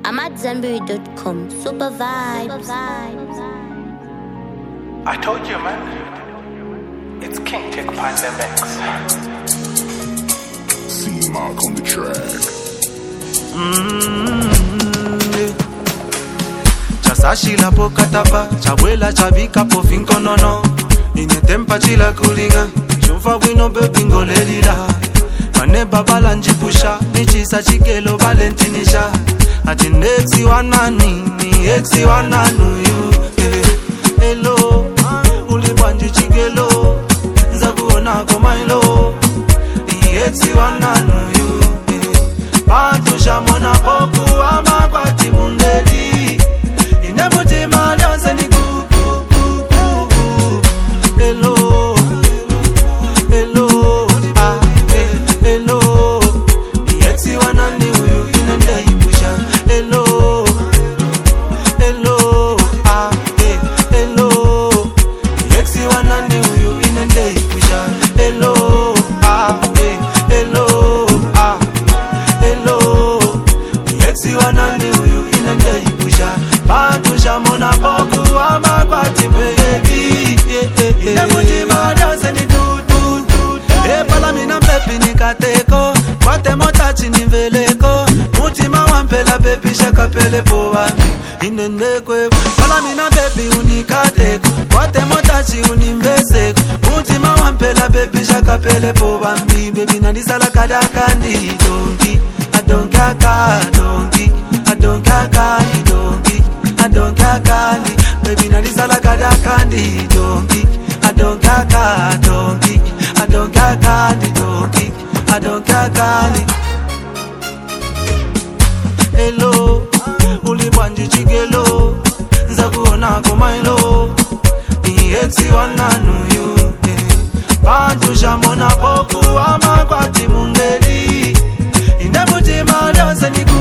AmadZanbury.com. Super vibes. I told you, man. It's King Tech Pandemics. C Mark on the track. Chasashila po katapa, chabwela chabika po finkonono. Inetempa chila kulinga, chufa wino bebingo lelila. Mane babala njipusha, nichisa chikelo valentinisha. Ati nexi wanani, ni exi wananu yu. Hello, ulibanji chikelo, nzakuona komailo. Ni exi wananu yu. Bantu shamona poku ama kwa timundeli. Inebuti malionse ni hello, hello, hello. Yexi wanani huyu inende ipusha. Hello, hello, hello. Yexi wanani huyu inende ipusha. Hello, hello, hello. Yexi wanani huyu inende ipusha. Bantu shamona poku ama kwa timbeli. Inebuti malionse ni Epala mina mpepi nikateko, kwate motachi niveleko. Mutima wampela pepi shakapele po wami inenekwe. Pala mina pepi unikateko, kwate motachi unimbeseko. Mutima wampela pepi shakapele po wami. Baby nandisala kadakandi donki, adonka kadonki, adonka kandi donki, adonka kandi. Baby nandisala kadakandi donki, adonka kadonki. I don't care candy, donkey. I don't care candy. Hello, ulibanji chigelo, nzakuona komailo. Ni exi wananu yu. Bantu shamona poku ama kwa timundeli. Inebuti malionse ni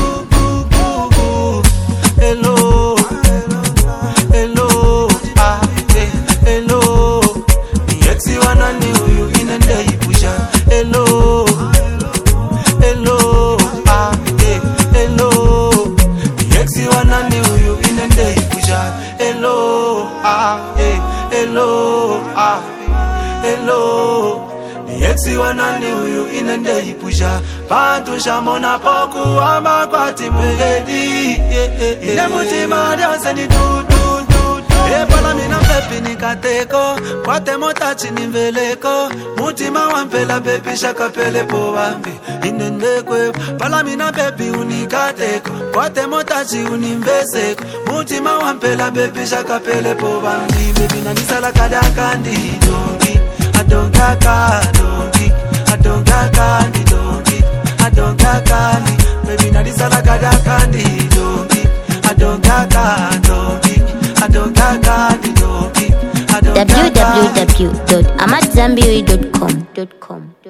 hello, hello, hello. Ni exi wanani huyu inende ipusha. Hello, hello, hello. Ni exi wanani huyu inende ipusha. Hello, hello, hello. Ni exi wanani huyu inende ipusha. Bantu shamona poku ama kwa timbeli. Inebuti malionse ni Epala mina pepi nikateko, kwate motachi niveleko. Mutima wampela pepi shakapele po wambi inendekwe. Pala mina pepi unikateko, kwate motachi unimbeseko. Mutima wampela pepi shakapele po wambi. Baby nanisala kadakandi donki, adonka kadonki, adonka kandi donki, adonka kandi. Baby nanisala kadakandi donki, adonka kadonki. www.amadzanbury.com.